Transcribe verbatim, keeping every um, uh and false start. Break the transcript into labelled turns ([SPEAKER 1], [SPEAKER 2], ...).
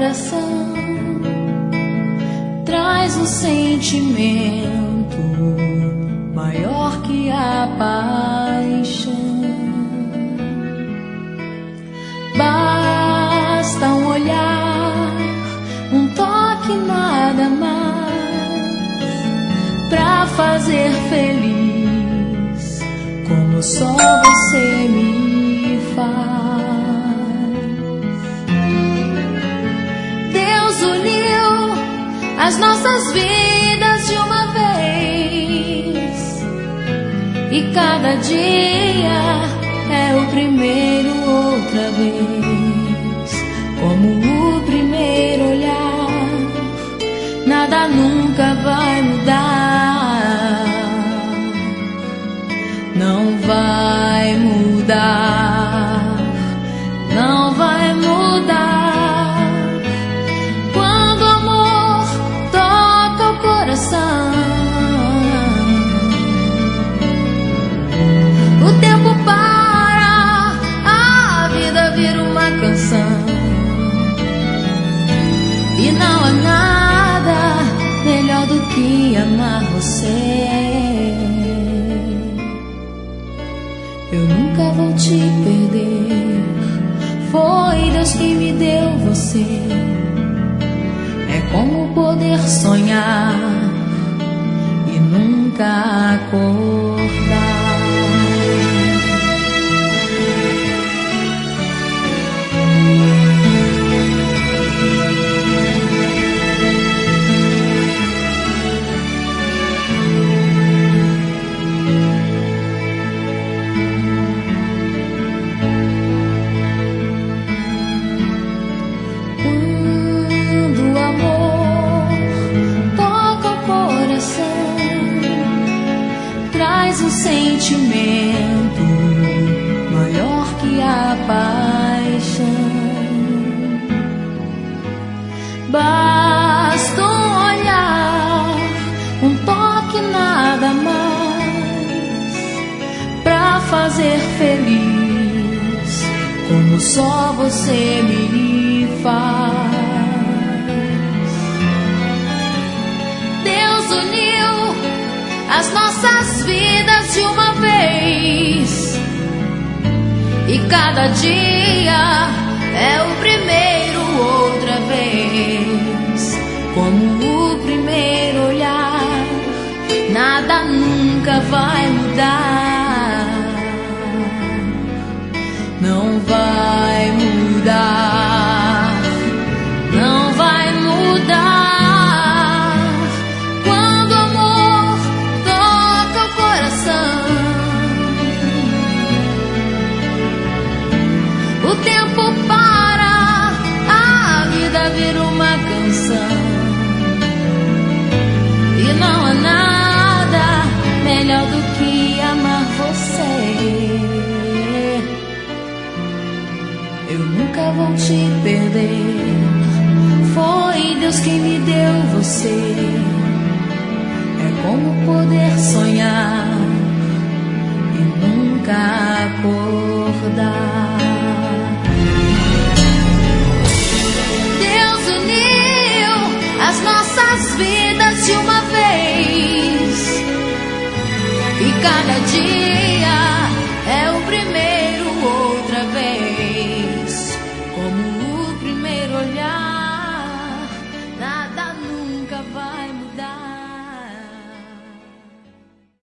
[SPEAKER 1] coração traz um sentimento maior que a paixão. Basta um olhar, um toque, nada mais, pra fazer feliz como só você me faz. Deus uniu as nossas vidas de uma vez, e cada dia é o primeiro outra vez. Como o primeiro olhar, nada nunca vai mudar. Não vai mudar, não vai mudar. Quando o amor toca o coração, o tempo para, a vida vira uma canção. E não há nada melhor do que amar você. Eu nunca vou te perder, foi Deus que me deu você. É como poder sonhar e nunca acordar. Um sentimento maior que a paixão. Basta um olhar, um toque, nada mais, pra fazer feliz como só você me faz. Deus uniu as nossas vidas de uma vez, e cada dia é o primeiro outra vez. Como o primeiro olhar, nada nunca vai mudar. Não vai mudar, não vai mudar. O tempo para, a vida vira uma canção. E não há nada melhor do que amar você. Eu nunca vou te perder, foi Deus quem me deu você. É como poder sonhar e nunca acordar. As nossas vidas de uma vez, e cada dia